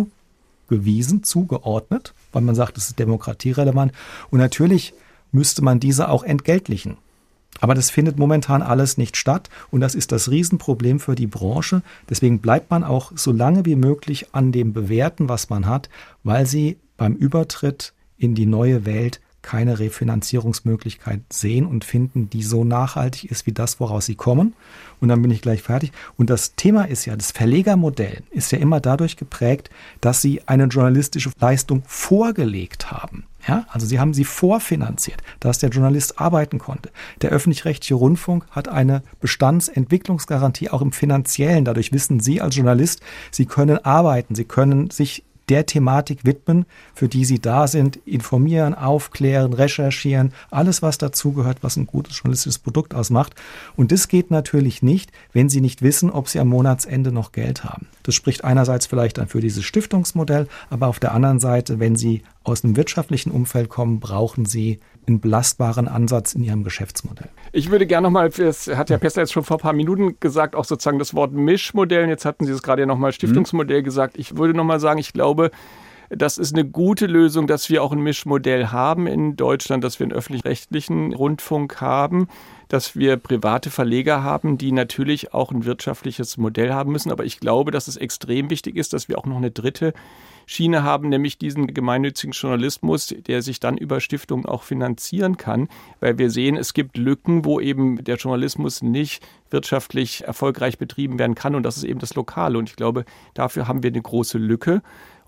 [SPEAKER 4] zugewiesen, zugeordnet, weil man sagt, es ist demokratierelevant. Und natürlich müsste man diese auch entgeltlichen. Aber das findet momentan alles nicht statt und das ist das Riesenproblem für die Branche. Deswegen bleibt man auch so lange wie möglich an dem Bewährten, was man hat, weil sie beim Übertritt in die neue Welt keine Refinanzierungsmöglichkeit sehen und finden, die so nachhaltig ist wie das, woraus sie kommen. Und dann bin ich gleich fertig. Und das Thema ist ja, das Verlegermodell ist ja immer dadurch geprägt, dass sie eine journalistische Leistung vorgelegt haben. Ja, also sie haben sie vorfinanziert, dass der Journalist arbeiten konnte. Der öffentlich-rechtliche Rundfunk hat eine Bestandsentwicklungsgarantie auch im Finanziellen. Dadurch wissen Sie als Journalist, Sie können arbeiten, Sie können sich der Thematik widmen, für die Sie da sind, informieren, aufklären, recherchieren, alles, was dazugehört, was ein gutes journalistisches Produkt ausmacht. Und das geht natürlich nicht, wenn Sie nicht wissen, ob Sie am Monatsende noch Geld haben. Das spricht einerseits vielleicht dann für dieses Stiftungsmodell, aber auf der anderen Seite, wenn Sie aus einem wirtschaftlichen Umfeld kommen, brauchen Sie einen belastbaren Ansatz in Ihrem Geschäftsmodell.
[SPEAKER 3] Ich würde gerne nochmal, das hat ja Pestler jetzt schon vor ein paar Minuten gesagt, auch sozusagen das Wort Mischmodell, jetzt hatten Sie es gerade ja nochmal Stiftungsmodell mhm. gesagt. Ich würde nochmal sagen, ich glaube, das ist eine gute Lösung, dass wir auch ein Mischmodell haben in Deutschland, dass wir einen öffentlich-rechtlichen Rundfunk haben, dass wir private Verleger haben, die natürlich auch ein wirtschaftliches Modell haben müssen. Aber ich glaube, dass es extrem wichtig ist, dass wir auch noch eine dritte Schiene haben, nämlich diesen gemeinnützigen Journalismus, der sich dann über Stiftungen auch finanzieren kann, weil wir sehen, es gibt Lücken, wo eben der Journalismus nicht wirtschaftlich erfolgreich betrieben werden kann und das ist eben das Lokale und ich glaube, dafür haben wir eine große Lücke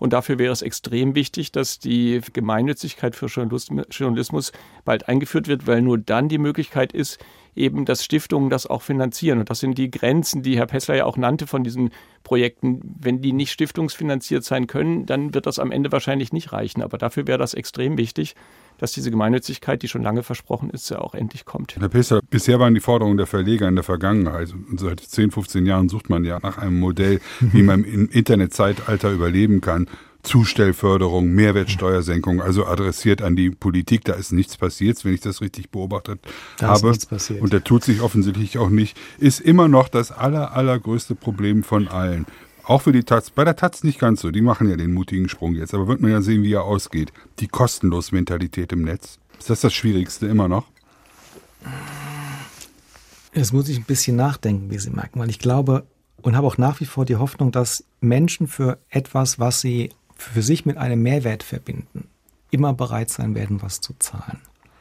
[SPEAKER 3] Und dafür wäre es extrem wichtig, dass die Gemeinnützigkeit für Journalismus bald eingeführt wird, weil nur dann die Möglichkeit ist, eben, dass Stiftungen das auch finanzieren. Und das sind die Grenzen, die Herr Pessler ja auch nannte von diesen Projekten. Wenn die nicht stiftungsfinanziert sein können, dann wird das am Ende wahrscheinlich nicht reichen. Aber dafür wäre das extrem wichtig, dass diese Gemeinnützigkeit, die schon lange versprochen ist, ja auch endlich kommt.
[SPEAKER 2] Herr Pessler, bisher waren die Forderungen der Verleger in der Vergangenheit. Und seit zehn, fünfzehn Jahren sucht man ja nach einem Modell, wie man im Internetzeitalter überleben kann. Zustellförderung, Mehrwertsteuersenkung, also adressiert an die Politik. Da ist nichts passiert, wenn ich das richtig beobachtet
[SPEAKER 4] da
[SPEAKER 2] habe.
[SPEAKER 4] Ist nichts passiert.
[SPEAKER 2] Und da tut sich offensichtlich auch nicht. Ist immer noch das aller, allergrößte Problem von allen. Auch für die Taz. Bei der Taz nicht ganz so. Die machen ja den mutigen Sprung jetzt. Aber wird man ja sehen, wie er ausgeht. Die Kostenlos-Mentalität im Netz. Ist das das Schwierigste immer noch?
[SPEAKER 4] Jetzt muss ich ein bisschen nachdenken, wie Sie merken. Weil ich glaube und habe auch nach wie vor die Hoffnung, dass Menschen für etwas, was sie für sich mit einem Mehrwert verbinden, immer bereit sein werden, was zu zahlen.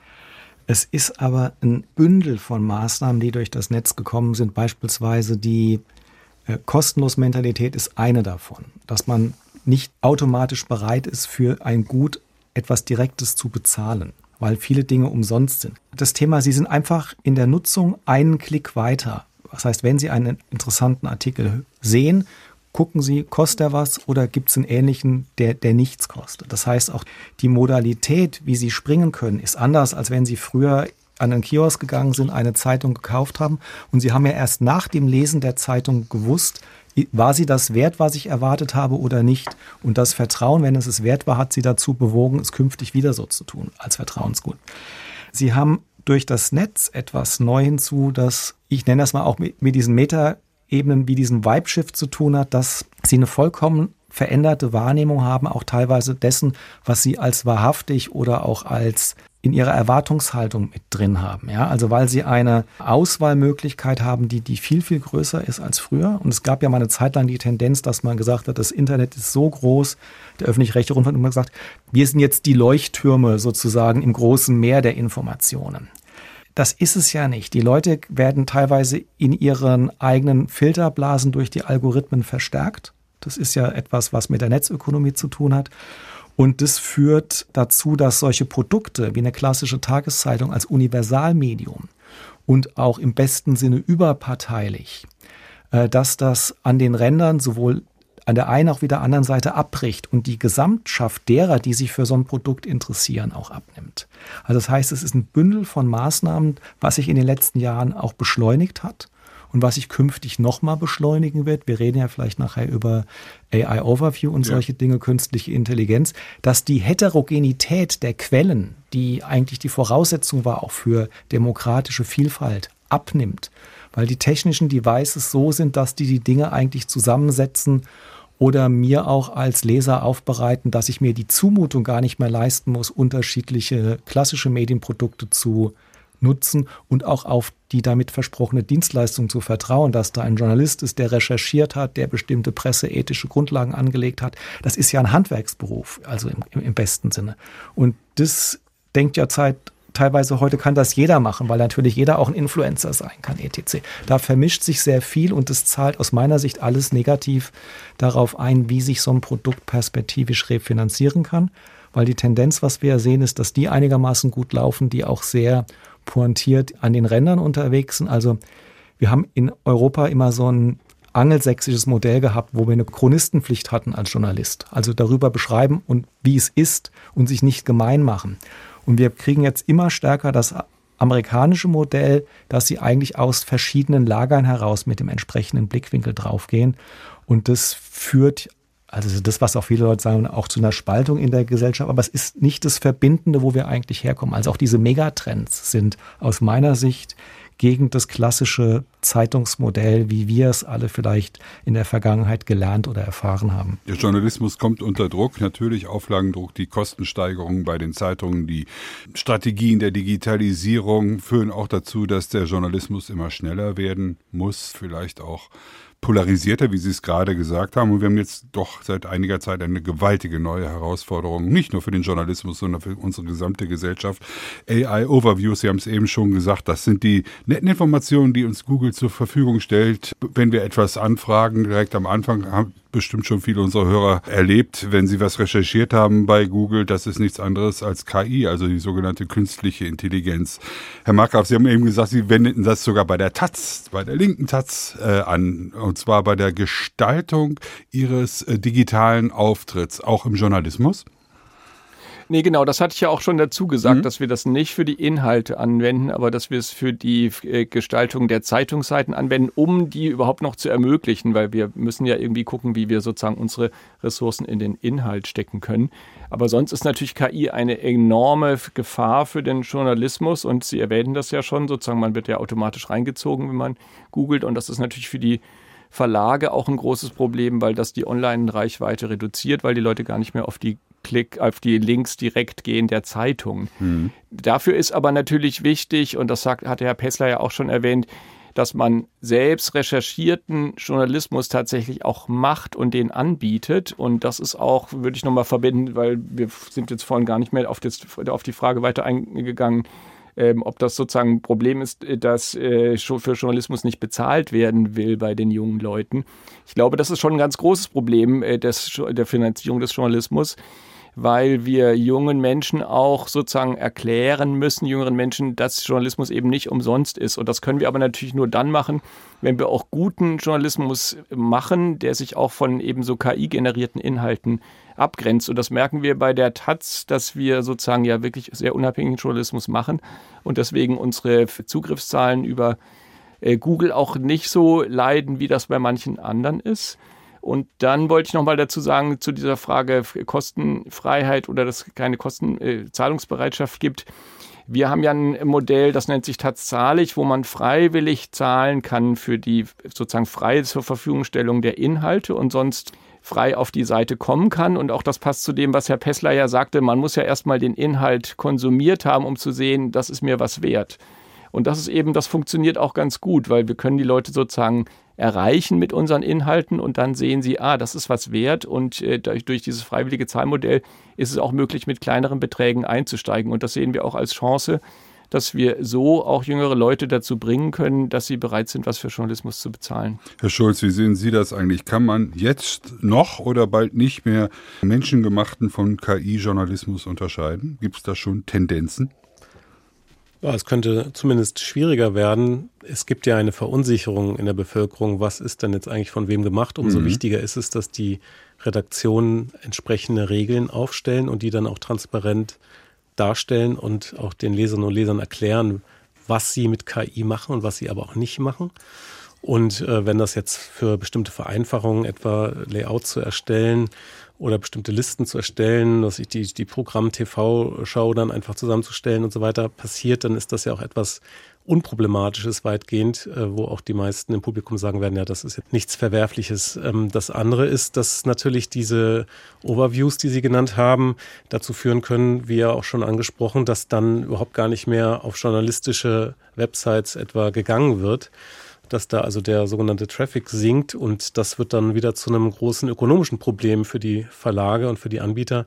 [SPEAKER 4] Es ist aber ein Bündel von Maßnahmen, die durch das Netz gekommen sind. Beispielsweise die äh, Kostenlos-Mentalität ist eine davon, dass man nicht automatisch bereit ist, für ein Gut etwas Direktes zu bezahlen, weil viele Dinge umsonst sind. Das Thema, Sie sind einfach in der Nutzung einen Klick weiter. Das heißt, wenn Sie einen interessanten Artikel sehen, gucken Sie, kostet er was oder gibt es einen ähnlichen, der, der nichts kostet. Das heißt, auch die Modalität, wie Sie springen können, ist anders, als wenn Sie früher an einen Kiosk gegangen sind, eine Zeitung gekauft haben. Und Sie haben ja erst nach dem Lesen der Zeitung gewusst, war sie das wert, was ich erwartet habe oder nicht. Und das Vertrauen, wenn es es wert war, hat Sie dazu bewogen, es künftig wieder so zu tun, als Vertrauensgut. Sie haben durch das Netz etwas neu hinzu, das, ich nenne das mal auch mit, mit diesen Meta-Ebenen wie diesem Vibe-Shift zu tun hat, dass Sie eine vollkommen veränderte Wahrnehmung haben, auch teilweise dessen, was Sie als wahrhaftig oder auch als in Ihrer Erwartungshaltung mit drin haben. Ja, also weil Sie eine Auswahlmöglichkeit haben, die, die viel, viel größer ist als früher. Und es gab ja mal eine Zeit lang die Tendenz, dass man gesagt hat, das Internet ist so groß, der öffentlich-rechtliche Rundfunk hat immer gesagt, wir sind jetzt die Leuchttürme sozusagen im großen Meer der Informationen. Das ist es ja nicht. Die Leute werden teilweise in ihren eigenen Filterblasen durch die Algorithmen verstärkt. Das ist ja etwas, was mit der Netzökonomie zu tun hat. Und das führt dazu, dass solche Produkte wie eine klassische Tageszeitung als Universalmedium und auch im besten Sinne überparteilich, dass das an den Rändern sowohl an der einen auch wieder anderen Seite abbricht und die Gesamtschaft derer, die sich für so ein Produkt interessieren, auch abnimmt. Also das heißt, es ist ein Bündel von Maßnahmen, was sich in den letzten Jahren auch beschleunigt hat und was sich künftig nochmal beschleunigen wird. Wir reden ja vielleicht nachher über A I-Overview und solche ja. Dinge, künstliche Intelligenz, dass die Heterogenität der Quellen, die eigentlich die Voraussetzung war auch für demokratische Vielfalt, abnimmt, weil die technischen Devices so sind, dass die die Dinge eigentlich zusammensetzen oder mir auch als Leser aufbereiten, dass ich mir die Zumutung gar nicht mehr leisten muss, unterschiedliche klassische Medienprodukte zu nutzen und auch auf die damit versprochene Dienstleistung zu vertrauen, dass da ein Journalist ist, der recherchiert hat, der bestimmte presseethische Grundlagen angelegt hat. Das ist ja ein Handwerksberuf, also im, im, im besten Sinne. Und das denkt ja Zeit, teilweise heute kann das jeder machen, weil natürlich jeder auch ein Influencer sein kann, et cetera. Da vermischt sich sehr viel und es zahlt aus meiner Sicht alles negativ darauf ein, wie sich so ein Produkt perspektivisch refinanzieren kann. Weil die Tendenz, was wir sehen, ist, dass die einigermaßen gut laufen, die auch sehr pointiert an den Rändern unterwegs sind. Also wir haben in Europa immer so ein angelsächsisches Modell gehabt, wo wir eine Chronistenpflicht hatten als Journalist. Also darüber beschreiben und wie es ist und sich nicht gemein machen. Und wir kriegen jetzt immer stärker das amerikanische Modell, dass sie eigentlich aus verschiedenen Lagern heraus mit dem entsprechenden Blickwinkel draufgehen. Und das führt, also das, was auch viele Leute sagen, auch zu einer Spaltung in der Gesellschaft. Aber es ist nicht das Verbindende, wo wir eigentlich herkommen. Also auch diese Megatrends sind aus meiner Sicht gegen das klassische Zeitungsmodell, wie wir es alle vielleicht in der Vergangenheit gelernt oder erfahren haben.
[SPEAKER 2] Der Journalismus kommt unter Druck, natürlich Auflagendruck, die Kostensteigerungen bei den Zeitungen, die Strategien der Digitalisierung führen auch dazu, dass der Journalismus immer schneller werden muss, vielleicht auch polarisierter, wie Sie es gerade gesagt haben. Und wir haben jetzt doch seit einiger Zeit eine gewaltige neue Herausforderung, nicht nur für den Journalismus, sondern für unsere gesamte Gesellschaft. A I-Overviews, Sie haben es eben schon gesagt, das sind die netten Informationen, die uns Google zur Verfügung stellt. Wenn wir etwas anfragen, direkt am Anfang bestimmt schon viele unserer Hörer erlebt, wenn sie was recherchiert haben bei Google. Das ist nichts anderes als K I, also die sogenannte künstliche Intelligenz. Herr Markgraf, Sie haben eben gesagt, Sie wendeten das sogar bei der Taz, bei der linken Taz äh, an, und zwar bei der Gestaltung Ihres äh, digitalen Auftritts, auch im Journalismus.
[SPEAKER 3] Nee, genau, das hatte ich ja auch schon dazu gesagt, mhm. dass wir das nicht für die Inhalte anwenden, aber dass wir es für die äh, Gestaltung der Zeitungsseiten anwenden, um die überhaupt noch zu ermöglichen, weil wir müssen ja irgendwie gucken, wie wir sozusagen unsere Ressourcen in den Inhalt stecken können. Aber sonst ist natürlich K I eine enorme Gefahr für den Journalismus und Sie erwähnen das ja schon, sozusagen man wird ja automatisch reingezogen, wenn man googelt, und das ist natürlich für die Verlage auch ein großes Problem, weil das die Online-Reichweite reduziert, weil die Leute gar nicht mehr auf die Klick, auf die Links direkt gehen der Zeitung. Mhm. Dafür ist aber natürlich wichtig, und das sagt, hat Herr Pessler ja auch schon erwähnt, dass man selbst recherchierten Journalismus tatsächlich auch macht und den anbietet. Und das ist auch, würde ich nochmal verbinden, weil wir sind jetzt vorhin gar nicht mehr auf, das, auf die Frage weiter eingegangen, Ähm, ob das sozusagen ein Problem ist, dass äh, für Journalismus nicht bezahlt werden will bei den jungen Leuten. Ich glaube, das ist schon ein ganz großes Problem äh, des, der Finanzierung des Journalismus, weil wir jungen Menschen auch sozusagen erklären müssen, jüngeren Menschen, dass Journalismus eben nicht umsonst ist. Und das können wir aber natürlich nur dann machen, wenn wir auch guten Journalismus machen, der sich auch von eben so K I-generierten Inhalten abgrenzt. Und das merken wir bei der Taz, dass wir sozusagen ja wirklich sehr unabhängigen Journalismus machen und deswegen unsere Zugriffszahlen über äh, Google auch nicht so leiden, wie das bei manchen anderen ist. Und dann wollte ich noch mal dazu sagen, zu dieser Frage Kostenfreiheit oder dass es keine Kostenzahlungsbereitschaft gibt. Wir haben ja ein Modell, das nennt sich Taz-Zahlig, wo man freiwillig zahlen kann für die sozusagen freie zur Verfügungstellung der Inhalte und sonst frei auf die Seite kommen kann. Und auch das passt zu dem, was Herr Pessler ja sagte, man muss ja erstmal den Inhalt konsumiert haben, um zu sehen, das ist mir was wert. Und das ist eben, das funktioniert auch ganz gut, weil wir können die Leute sozusagen erreichen mit unseren Inhalten und dann sehen sie, ah, das ist was wert, und äh, durch, durch dieses freiwillige Zahlmodell ist es auch möglich, mit kleineren Beträgen einzusteigen. Und das sehen wir auch als Chance, dass wir so auch jüngere Leute dazu bringen können, dass sie bereit sind, was für Journalismus zu bezahlen.
[SPEAKER 2] Herr Schulz, wie sehen Sie das eigentlich? Kann man jetzt noch oder bald nicht mehr menschengemachten von K I-Journalismus unterscheiden? Gibt es da schon Tendenzen?
[SPEAKER 5] Ja, es könnte zumindest schwieriger werden. Es gibt ja eine Verunsicherung in der Bevölkerung. Was ist denn jetzt eigentlich von wem gemacht? Umso mhm. wichtiger ist es, dass die Redaktionen entsprechende Regeln aufstellen und die dann auch transparent darstellen und auch den Leserinnen und Lesern erklären, was sie mit K I machen und was sie aber auch nicht machen. Und äh, wenn das jetzt für bestimmte Vereinfachungen, etwa Layout zu erstellen oder bestimmte Listen zu erstellen, dass ich die, die Programm-T V-Schau dann einfach zusammenzustellen und so weiter passiert, dann ist das ja auch etwas Unproblematisches weitgehend, äh, wo auch die meisten im Publikum sagen werden, ja, das ist jetzt nichts Verwerfliches. Ähm, das andere ist, dass natürlich diese Overviews, die Sie genannt haben, dazu führen können, wie ja auch schon angesprochen, dass dann überhaupt gar nicht mehr auf journalistische Websites etwa gegangen wird, dass da also der sogenannte Traffic sinkt, und das wird dann wieder zu einem großen ökonomischen Problem für die Verlage und für die Anbieter.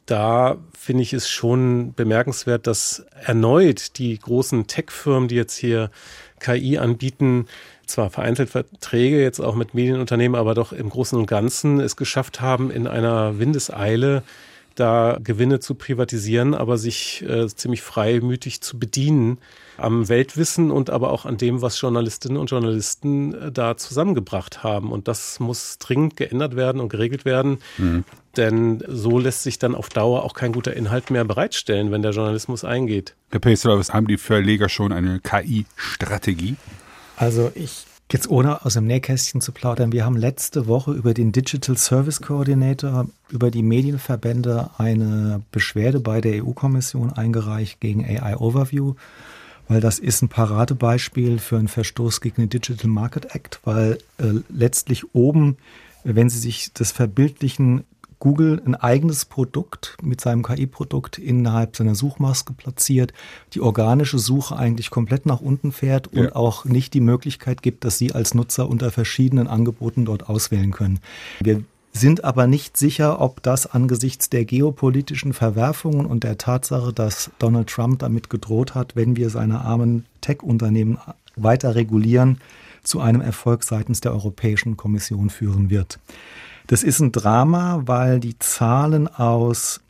[SPEAKER 5] Da finde ich es schon bemerkenswert, dass erneut die großen Tech-Firmen, die jetzt hier K I anbieten, zwar vereinzelt Verträge jetzt auch mit Medienunternehmen, aber doch im Großen und Ganzen es geschafft haben, in einer Windeseile da Gewinne zu privatisieren, aber sich äh, ziemlich freimütig zu bedienen am Weltwissen und aber auch an dem, was Journalistinnen und Journalisten äh, da zusammengebracht haben. Und das muss dringend geändert werden und geregelt werden, mhm. denn so lässt sich dann auf Dauer auch kein guter Inhalt mehr bereitstellen, wenn der Journalismus eingeht.
[SPEAKER 2] Herr Pessler, haben die Verleger schon eine K I-Strategie?
[SPEAKER 4] Also ich Jetzt ohne aus dem Nähkästchen zu plaudern, wir haben letzte Woche über den Digital Service Coordinator, über die Medienverbände eine Beschwerde bei der E U-Kommission eingereicht gegen A I Overview, weil das ist ein Paradebeispiel für einen Verstoß gegen den Digital Market Act, weil äh, letztlich oben, wenn Sie sich das verbildlichen, Google ein eigenes Produkt mit seinem K I-Produkt innerhalb seiner Suchmaske platziert, die organische Suche eigentlich komplett nach unten fährt und ja. auch nicht die Möglichkeit gibt, dass Sie als Nutzer unter verschiedenen Angeboten dort auswählen können. Wir sind aber nicht sicher, ob das angesichts der geopolitischen Verwerfungen und der Tatsache, dass Donald Trump damit gedroht hat, wenn wir seine armen Tech-Unternehmen weiter regulieren, zu einem Erfolg seitens der Europäischen Kommission führen wird. Das ist ein Drama, weil die Zahlen aus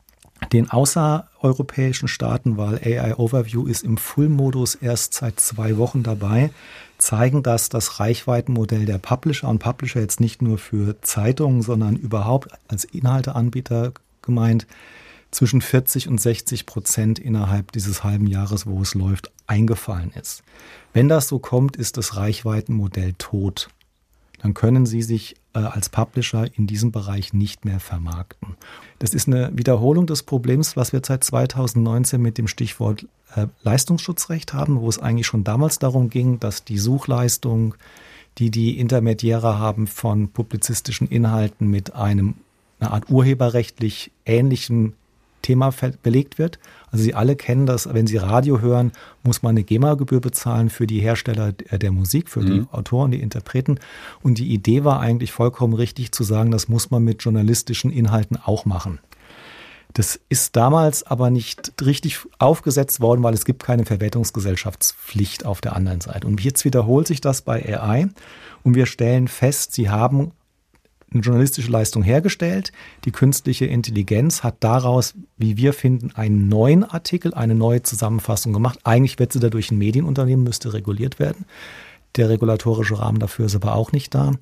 [SPEAKER 4] den außereuropäischen Staaten, weil A I Overview ist im Full-Modus erst seit zwei Wochen dabei, zeigen, dass das Reichweitenmodell der Publisher und Publisher jetzt nicht nur für Zeitungen, sondern überhaupt als Inhalteanbieter gemeint, zwischen vierzig und sechzig Prozent innerhalb dieses halben Jahres, wo es läuft, eingefallen ist. Wenn das so kommt, ist das Reichweitenmodell tot. Dann können Sie sich äh, als Publisher in diesem Bereich nicht mehr vermarkten. Das ist eine Wiederholung des Problems, was wir seit zweitausendneunzehn mit dem Stichwort äh, Leistungsschutzrecht haben, wo es eigentlich schon damals darum ging, dass die Suchleistung, die die Intermediäre haben von publizistischen Inhalten mit einem, einer Art urheberrechtlich ähnlichen Thema belegt wird. Also Sie alle kennen das, wenn Sie Radio hören, muss man eine GEMA-Gebühr bezahlen für die Hersteller der Musik, für mhm. die Autoren, die Interpreten. Und die Idee war eigentlich vollkommen richtig zu sagen, das muss man mit journalistischen Inhalten auch machen. Das ist damals aber nicht richtig aufgesetzt worden, weil es gibt keine Verwertungsgesellschaftspflicht auf der anderen Seite. Und jetzt wiederholt sich das bei A I und wir stellen fest, Sie haben eine journalistische Leistung hergestellt. Die künstliche Intelligenz hat daraus, wie wir finden, einen neuen Artikel, eine neue Zusammenfassung gemacht. Eigentlich wird sie dadurch ein Medienunternehmen, müsste reguliert werden. Der regulatorische Rahmen dafür ist aber auch nicht da.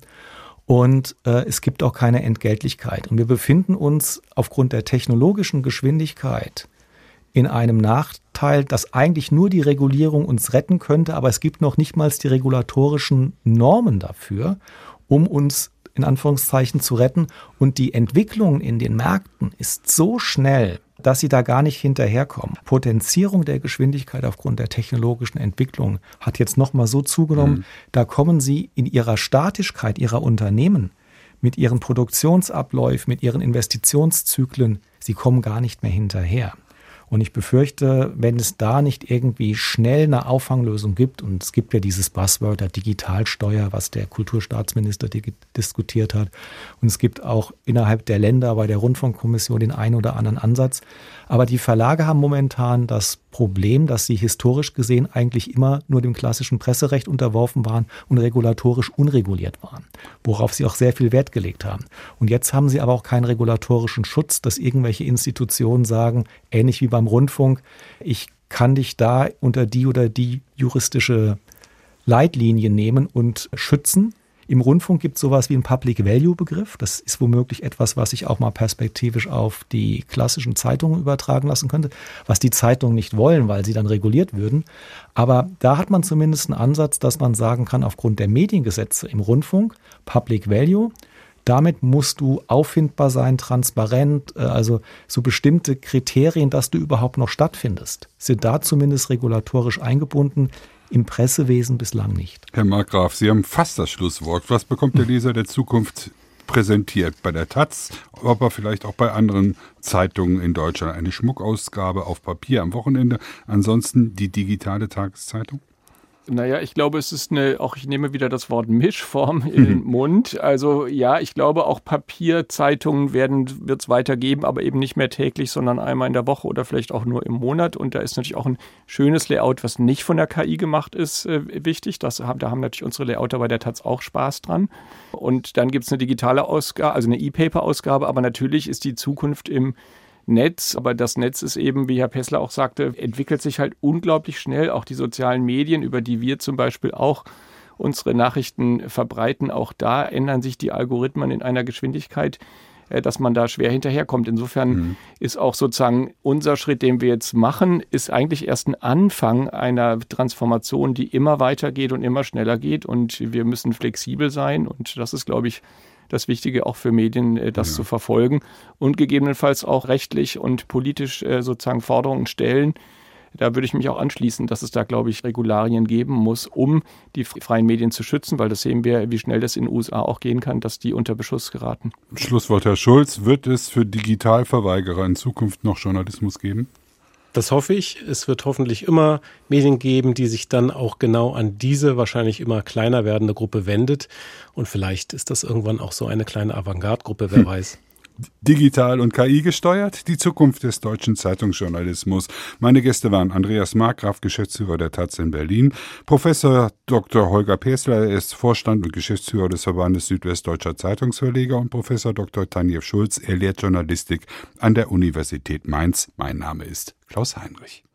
[SPEAKER 4] Und äh, es gibt auch keine Entgeltlichkeit. Und wir befinden uns aufgrund der technologischen Geschwindigkeit in einem Nachteil, dass eigentlich nur die Regulierung uns retten könnte, aber es gibt noch nicht mal die regulatorischen Normen dafür, um uns in Anführungszeichen zu retten. Und die Entwicklung in den Märkten ist so schnell, dass sie da gar nicht hinterherkommen. Potenzierung der Geschwindigkeit aufgrund der technologischen Entwicklung hat jetzt nochmal so zugenommen, mhm. da kommen sie in ihrer Statischkeit ihrer Unternehmen, mit ihren Produktionsabläufen, mit ihren Investitionszyklen, sie kommen gar nicht mehr hinterher. Und ich befürchte, wenn es da nicht irgendwie schnell eine Auffanglösung gibt, und es gibt ja dieses Buzzword der Digitalsteuer, was der Kulturstaatsminister diskutiert hat, und es gibt auch innerhalb der Länder bei der Rundfunkkommission den einen oder anderen Ansatz. Aber die Verlage haben momentan das Problem, dass sie historisch gesehen eigentlich immer nur dem klassischen Presserecht unterworfen waren und regulatorisch unreguliert waren, worauf sie auch sehr viel Wert gelegt haben. Und jetzt haben sie aber auch keinen regulatorischen Schutz, dass irgendwelche Institutionen sagen, ähnlich wie beim Rundfunk, ich kann dich da unter die oder die juristische Leitlinie nehmen und schützen. Im Rundfunk gibt es sowas wie einen Public-Value-Begriff. Das ist womöglich etwas, was sich auch mal perspektivisch auf die klassischen Zeitungen übertragen lassen könnte, was die Zeitungen nicht wollen, weil sie dann reguliert würden. Aber da hat man zumindest einen Ansatz, dass man sagen kann, aufgrund der Mediengesetze im Rundfunk, Public-Value, damit musst du auffindbar sein, transparent, also so bestimmte Kriterien, dass du überhaupt noch stattfindest, sind da zumindest regulatorisch eingebunden. Im Pressewesen bislang nicht.
[SPEAKER 2] Herr Markgraf, Sie haben fast das Schlusswort. Was bekommt der Leser der Zukunft präsentiert? Bei der Taz, aber vielleicht auch bei anderen Zeitungen in Deutschland. Eine Schmuckausgabe auf Papier am Wochenende. Ansonsten die digitale Tageszeitung?
[SPEAKER 3] Naja, ich glaube, es ist eine, auch ich nehme wieder das Wort Mischform in den Mund. Also ja, ich glaube, auch Papierzeitungen werden, wird es weitergeben, aber eben nicht mehr täglich, sondern einmal in der Woche oder vielleicht auch nur im Monat. Und da ist natürlich auch ein schönes Layout, was nicht von der K I gemacht ist, äh, wichtig. Das, da haben natürlich unsere Layouter bei der Taz auch Spaß dran. Und dann gibt es eine digitale Ausgabe, also eine E-Paper-Ausgabe, aber natürlich ist die Zukunft im Netz, aber das Netz ist eben, wie Herr Pessler auch sagte, entwickelt sich halt unglaublich schnell. Auch die sozialen Medien, über die wir zum Beispiel auch unsere Nachrichten verbreiten, auch da ändern sich die Algorithmen in einer Geschwindigkeit, dass man da schwer hinterherkommt. Insofern mhm. ist auch sozusagen unser Schritt, den wir jetzt machen, ist eigentlich erst ein Anfang einer Transformation, die immer weitergeht und immer schneller geht. Und wir müssen flexibel sein. Und das ist, glaube ich, das Wichtige auch für Medien, das ja. zu verfolgen und gegebenenfalls auch rechtlich und politisch sozusagen Forderungen stellen. Da würde ich mich auch anschließen, dass es da, glaube ich, Regularien geben muss, um die freien Medien zu schützen, weil das sehen wir, wie schnell das in den U S A auch gehen kann, dass die unter Beschuss geraten.
[SPEAKER 2] Schlusswort, Herr Schulz. Wird es für Digitalverweigerer in Zukunft noch Journalismus geben?
[SPEAKER 5] Das hoffe ich. Es wird hoffentlich immer Medien geben, die sich dann auch genau an diese wahrscheinlich immer kleiner werdende Gruppe wendet. Und vielleicht ist das irgendwann auch so eine kleine Avantgarde-Gruppe, wer hm. weiß.
[SPEAKER 2] Digital und K I gesteuert, die Zukunft des deutschen Zeitungsjournalismus. Meine Gäste waren Andreas Markgraf, Geschäftsführer der Taz in Berlin, Professor Doktor Holger Pesler, er ist Vorstand und Geschäftsführer des Verbandes Südwestdeutscher Zeitungsverleger, und Professor Doktor Tanjev Schulz, er lehrt Journalistik an der Universität Mainz. Mein Name ist Klaus Heinrich.